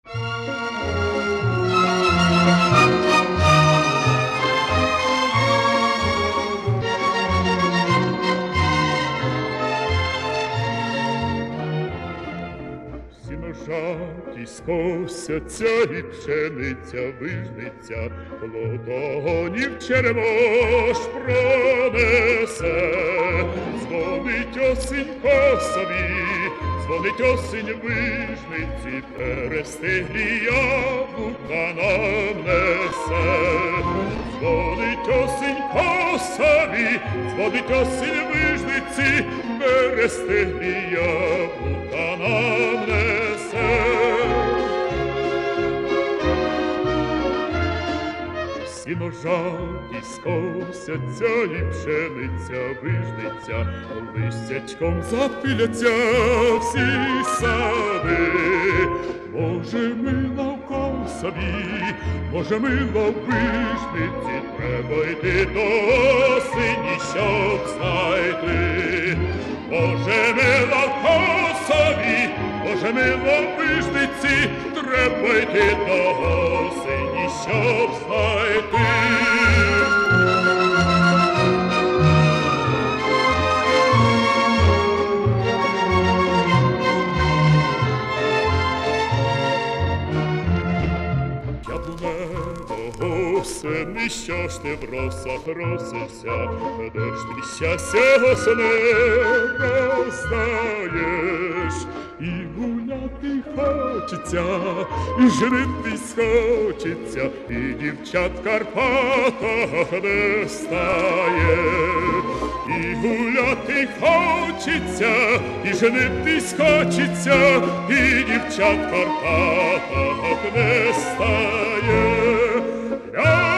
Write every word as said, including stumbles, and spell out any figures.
Жаті скосяться і пшениця вижнеться, плодонів черемош пронесе. Дзвонить осінь косові, дзвонить осінь вижниці, перестиглі яблука нам несе. Дзвонить осінь косові, дзвонить осінь вижниці, перестиглі яблука нам несе. Сіножаті скосяться і пшениця вижнеться, листячком запиляться всі сади. Боже мило в косові, Боже мило в вижниці, треба йти до осені, щоб знайти. Боже мило в косові, Боже мило в вижниці, треба йти до осені, щоб знайти. Осени, що ж ти в росах росився, де ж ти щастя осени роздаєш? І гуляти хочеться, і женитись хочеться, і дівчат в Карпатах не стає. І гуляти хочеться, і женитись хочеться, і дівчат в Карпатах не стає.